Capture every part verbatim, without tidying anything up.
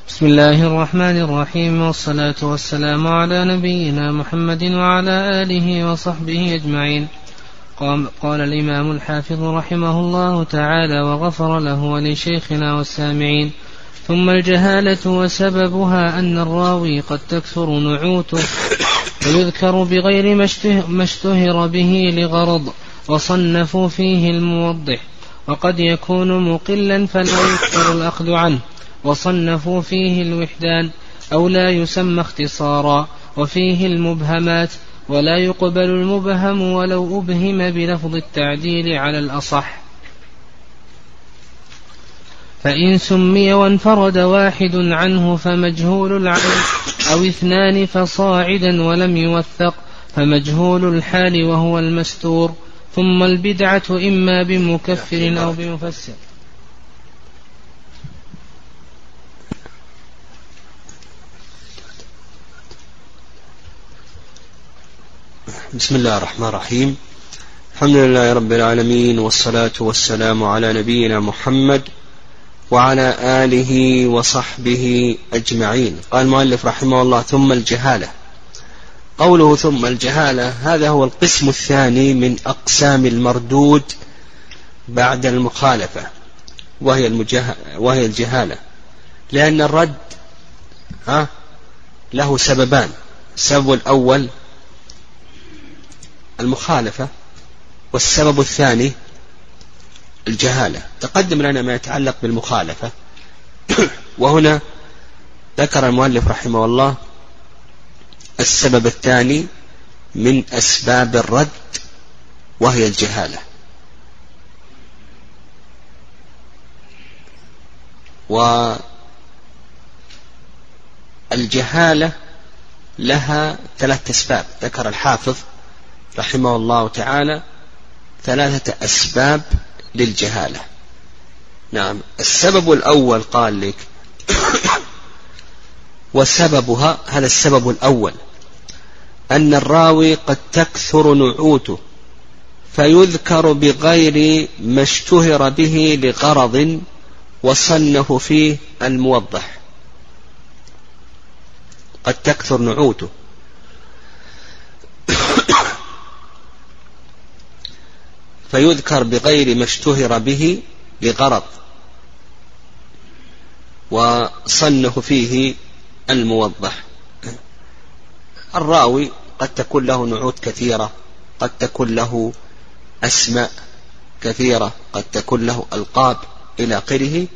بسم الله الرحمن الرحيم، والصلاة والسلام على نبينا محمد وعلى آله وصحبه أجمعين. قال الإمام الحافظ رحمه الله تعالى وغفر له ولشيخنا والسامعين: ثم الجهالة وسببها أن الراوي قد تكثر نعوته ويذكر بغير ما اشتهر به لغرض، وصنفوا فيه الموضح، وقد يكون مقلا فلا يكثر الأخذ عنه، وصنفوا فيه الوحدان أو لا يسمى اختصارا، وفيه المبهمات ولا يقبل المبهم ولو أبهم بلفظ التعديل على الأصح. فإن سمي وانفرد واحد عنه فمجهول العين، أو اثنان فصاعدا ولم يوثق فمجهول الحال وهو المستور. ثم البدعة إما بمكفر أو بمفسر. بسم الله الرحمن الرحيم. الحمد لله رب العالمين، والصلاة والسلام على نبينا محمد وعلى آله وصحبه أجمعين. قال المؤلف رحمه الله: ثم الجهالة. قوله ثم الجهالة هذا هو القسم الثاني من أقسام المردود بعد المخالفة، وهي, المجه... وهي الجهالة، لأن الرد ها له سببان. السبب الأول المخالفة، والسبب الثاني الجهالة. تقدم لنا ما يتعلق بالمخالفة وهنا ذكر المؤلف رحمه الله السبب الثاني من أسباب الرد وهي الجهالة. والجهالة لها ثلاث أسباب. ذكر الحافظ رحمه الله تعالى ثلاثة أسباب للجهالة. نعم، السبب الأول قال لك وسببها، هذا السبب الأول، أن الراوي قد تكثر نعوته فيذكر بغير ما اشتهر به لغرض، وصنف فيه الموضح. قد تكثر نعوته فيذكر بغير ما اشتهر به لغرض، وصنف فيه الموضح. الراوي قد تكون له نعوت كثيرة، قد تكون له أسماء كثيرة، قد تكون له ألقاب إلى آخره،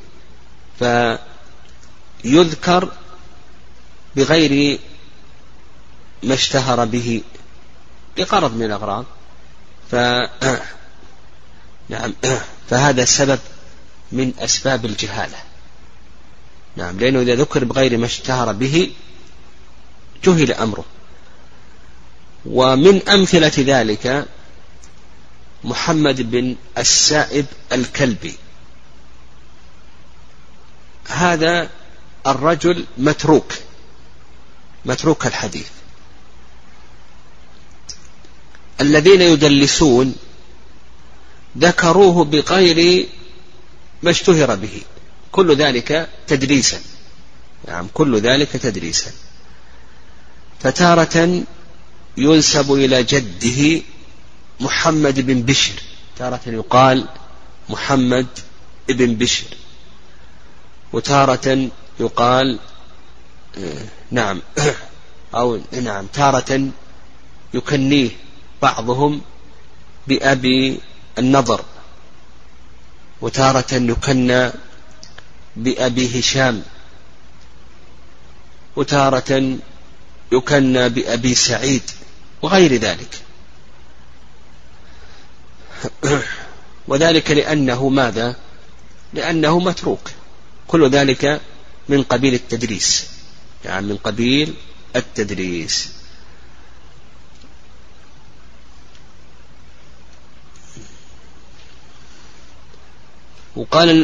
فيذكر بغير ما اشتهر به لغرض من الأغراض. ف نعم فهذا سبب من أسباب الجهالة. نعم، لأنه إذا ذكر بغير ما اشتهر به جهل أمره. ومن أمثلة ذلك محمد بن السائب الكلبي. هذا الرجل متروك متروك الحديث. الذين يدلسون ذكروه بغير ما اشتهر به، كل ذلك تدريسا. نعم، كل ذلك تدريسا. فتارة ينسب إلى جده محمد بن بشر، تارة يقال محمد بن بشر، وتارة يقال نعم أو نعم تارة يكنيه بعضهم بأبي النضر، وتارة يكنى بأبي هشام، وتارة يكنى بأبي سعيد، وغير ذلك. وذلك لأنه ماذا؟ لأنه متروك. كل ذلك من قبيل التدريس، يعني من قبيل التدريس. وقال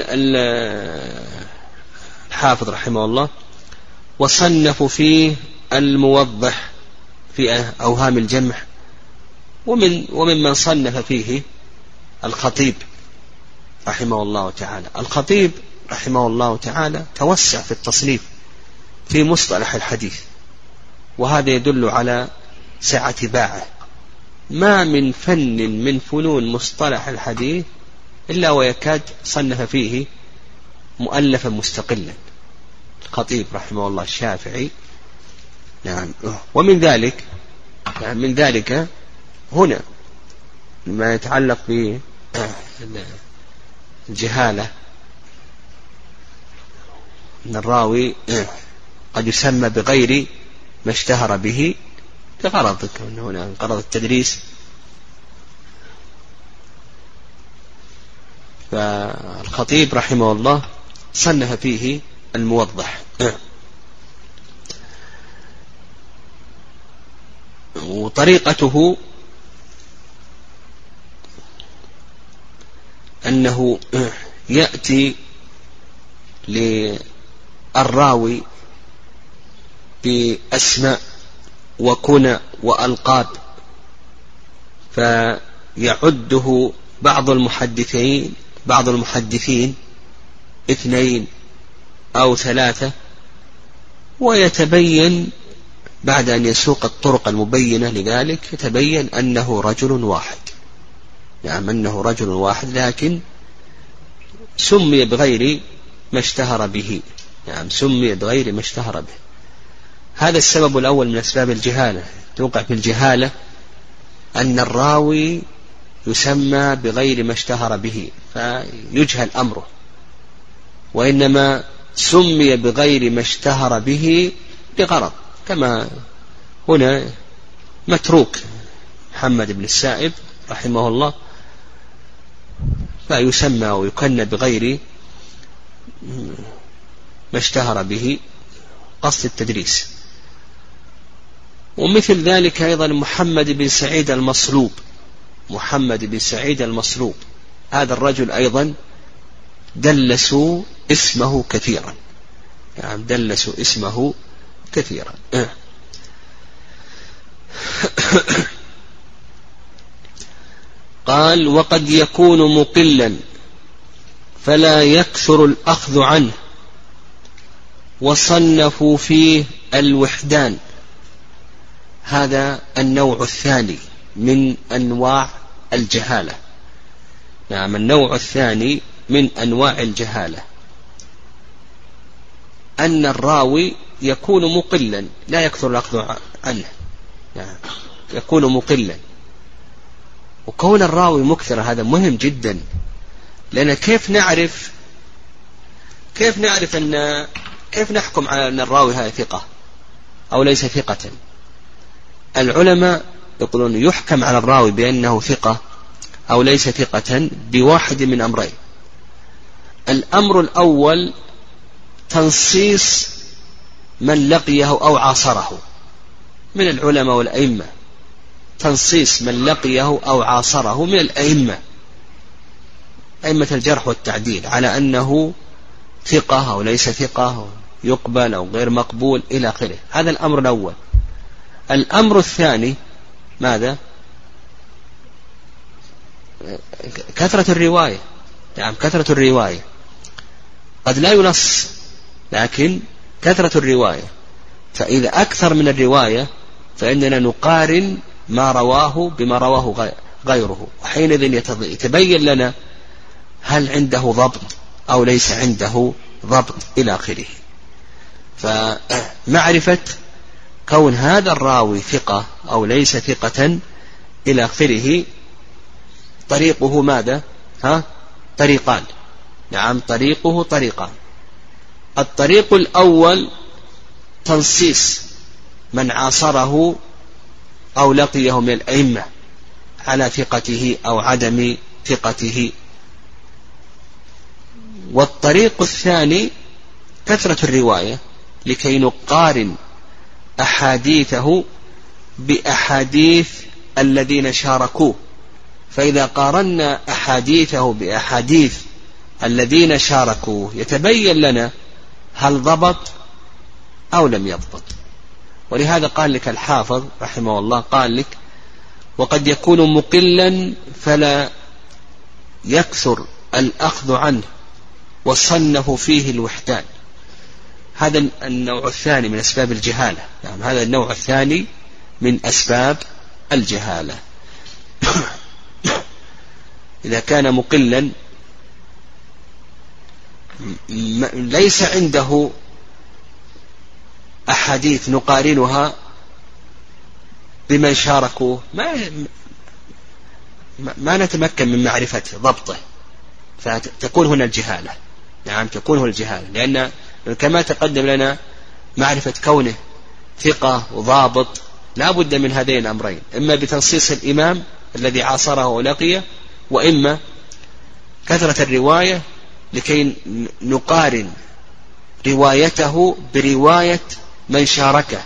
الحافظ رحمه الله: وصنفوا فيه الموضح في أوهام الجمع. ومن وممن صنف فيه الخطيب رحمه الله تعالى. الخطيب رحمه الله تعالى توسع في التصنيف، في مصطلح الحديث، وهذا يدل على سعة باعه. ما من فن من فنون مصطلح الحديث إلا ويكاد صنف فيه مؤلفا مستقلا الخطيب رحمه الله الشافعي. نعم. ومن ذلك يعني من ذلك هنا ما يتعلق بالجهالة، أن الراوي قد يسمى بغير ما اشتهر به لغرض هنا غرض التدريس، فالخطيب رحمه الله صنف فيه الموضح. وطريقته أنه يأتي للراوي بأسماء وكنى وألقاب، فيعده بعض المحدثين بعض المحدثين اثنين أو ثلاثة، ويتبين بعد أن يسوق الطرق المبينة لذلك يتبين أنه رجل واحد. نعم أنه رجل واحد، لكن سمي بغير ما اشتهر به. نعم سمي بغير ما اشتهر به. هذا السبب الأول من أسباب الجهالة. توقع في الجهالة أن الراوي يسمى بغير ما اشتهر به فيجهل أمره، وإنما سمي بغير ما اشتهر به لغرض، كما هنا متروك محمد بن السائب رحمه الله فيسمى ويكنى بغير ما اشتهر به قصد التدريس. ومثل ذلك أيضا محمد بن سعيد المصلوب محمد بن سعيد المصلوب هذا الرجل أيضا دلسوا اسمه كثيرا. يعني دلسوا اسمه كثيرا. قال وقد يكون مقلا فلا يكثر الأخذ عنه، وصنفوا فيه الوحدان. هذا النوع الثاني من أنواع الجهالة. نعم النوع الثاني من أنواع الجهالة أن الراوي يكون مقلا لا يكثر الأخذ عنه. نعم يكون مقلا. وكون الراوي مكثر هذا مهم جدا، لأن كيف نعرف كيف نعرف أن كيف نحكم على أن الراوي هذا ثقة أو ليس ثقة؟ العلماء يقولون يحكم على الراوي بأنه ثقة أو ليس ثقة بواحد من أمرين. الأمر الأول تنصيص من لقيه أو عاصره من العلماء والأئمة، تنصيص من لقيه أو عاصره من الأئمة أئمة الجرح والتعديل على أنه ثقة أو ليس ثقة، يقبل أو غير مقبول إلى آخره. هذا الأمر الأول. الأمر الثاني ماذا؟ كثرة الرواية. نعم كثرة الرواية. قد لا ينص لكن كثرة الرواية، فإذا أكثر من الرواية فإننا نقارن ما رواه بما رواه غيره، وحينئذ يتبين لنا هل عنده ضبط أو ليس عنده ضبط إلى آخره. فمعرفة كون هذا الراوي ثقة أو ليس ثقة إلى آخره طريقه ماذا؟ ها؟ طريقان. نعم طريقه طريقان. الطريق الأول تنصيص من عاصره أو لقيه من الأئمة على ثقته أو عدم ثقته. والطريق الثاني كثرة الرواية لكي نقارن أحاديثه بأحاديث الذين شاركوه، فإذا قارنا أحاديثه بأحاديث الذين شاركوه يتبين لنا هل ضبط أو لم يضبط. ولهذا قال لك الحافظ رحمه الله قال لك وقد يكون مقلا فلا يكثر الأخذ عنه، وصنفوا فيه الوحدان. هذا النوع الثاني من أسباب الجهالة. يعني هذا النوع الثاني من أسباب الجهالة. إذا كان مقلا ليس عنده أحاديث نقارنها بمن شاركوه، ما ما نتمكن من معرفة ضبطه، فتكون هنا الجهالة. نعم تكون هنا الجهالة، لأن كما تقدم لنا معرفة كونه ثقة وضابط لا بد من هذين الأمرين، إما بتنصيص الإمام الذي عاصره ولقيه، وإما كثرة الرواية لكي نقارن روايته برواية من شاركه.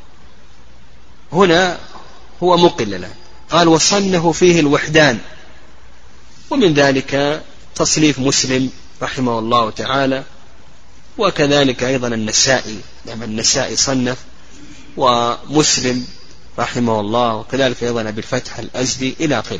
هنا هو مقل. قال وصنه فيه الوحدان، ومن ذلك تصنيف مسلم رحمه الله تعالى، وكذلك أيضا النسائي، لما النسائي صنف، ومسلم رحمه الله، وكذلك أيضا بالفتح الأزدي إلى آخره.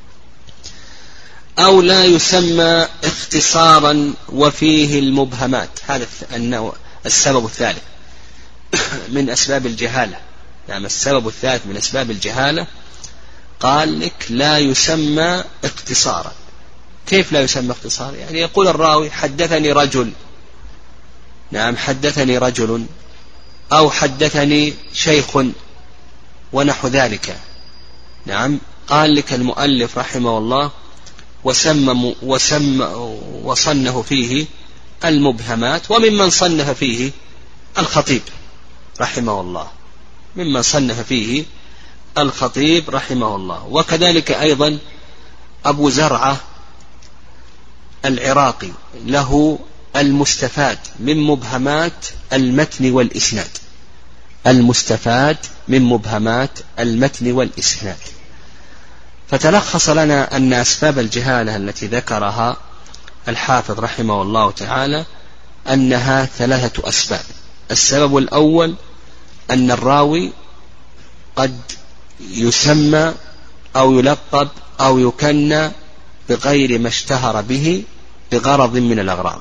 أو لا يسمى اختصارا وفيه المبهمات. هذا النوع السبب الثالث من أسباب الجهالة. يعني السبب الثالث من أسباب الجهالة قال لك لا يسمى اختصارا. كيف لا يسمى اختصارا؟ يعني يقول الراوي حدثني رجل، نعم حدثني رجل، أو حدثني شيخ ونحو ذلك. نعم قال لك المؤلف رحمه الله وسمى وسم وصنه فيه المبهمات، وممن صنف فيه الخطيب رحمه الله، ممن صنف فيه الخطيب رحمه الله، وكذلك أيضا أبو زرعة العراقي له المستفاد من مبهمات المتن والإسناد، المستفاد من مبهمات المتن والإسناد. فتلخص لنا أن أسباب الجهالة التي ذكرها الحافظ رحمه الله تعالى أنها ثلاثة أسباب. السبب الأول أن الراوي قد يسمى أو يلقب أو يكنى بغير ما اشتهر به بغرض من الأغراض.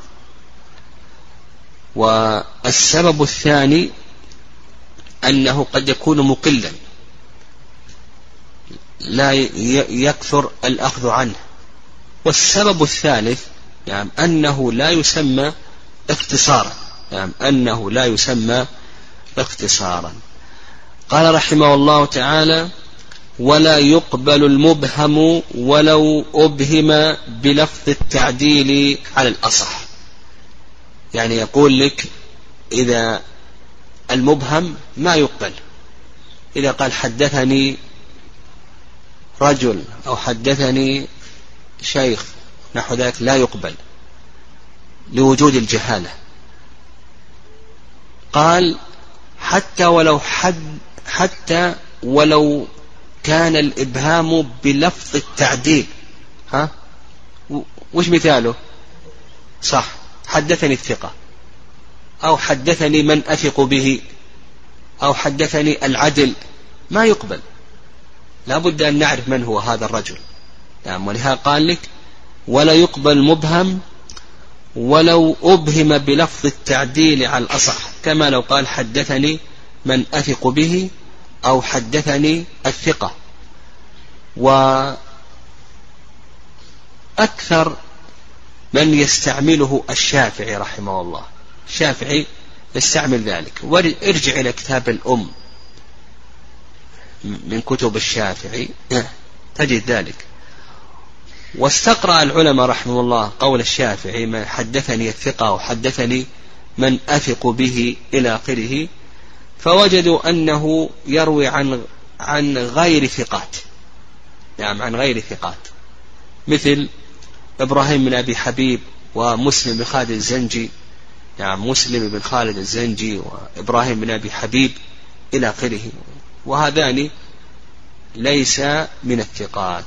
والسبب الثاني أنه قد يكون مقلا لا يكثر الأخذ عنه. والسبب الثالث يعني أنه لا يسمى اختصارا، يعني أنه لا يسمى اختصارا. قال رحمه الله تعالى ولا يقبل المبهم ولو أبهم بلفظ التعديل على الأصح. يعني يقول لك إذا المبهم ما يقبل، إذا قال حدثني رجل أو حدثني شيخ نحو ذلك لا يقبل لوجود الجهالة. قال حتى ولو حد حتى ولو كان الإبهام بلفظ التعديل. ها وش مثاله؟ صح، حدثني الثقة، أو حدثني من أثق به، أو حدثني العدل، ما يقبل، لا بد أن نعرف من هو هذا الرجل. يعني ولهذا قال لك ولا يقبل مبهم ولو أبهم بلفظ التعديل على الأصح، كما لو قال حدثني من أثق به أو حدثني الثقة. وأكثر من يستعمله الشافعي رحمه الله، الشافعي يستعمل ذلك. وارجع إلى كتاب الأم من كتب الشافعي تجد ذلك. واستقرأ العلماء رحمه الله قول الشافعي من حدثني الثقة وحدثني من أثق به إلى آخره، فوجدوا أنه يروي عن عن غير ثقات، نعم عن غير ثقات، مثل إبراهيم بن أبي حبيب ومسلم بن خالد الزنجي، نعم مسلم بن خالد الزنجي وإبراهيم بن أبي حبيب إلى آخره، وهذان ليس من الثقات.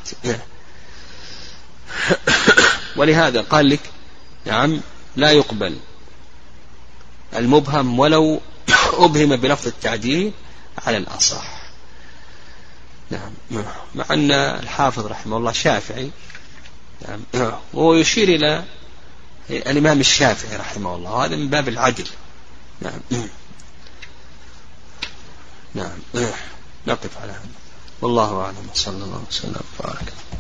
ولهذا قال لك نعم لا يقبل المبهم ولو أبهم بلفظ التعديل على الأصح. نعم مع أن الحافظ رحمه الله شافعي، نعم ويشير إلى الإمام الشافعي رحمه الله، وهذا من باب العدل، نعم. نعم. نقف على هذا والله أعلم. صلى الله وسلم وبارك.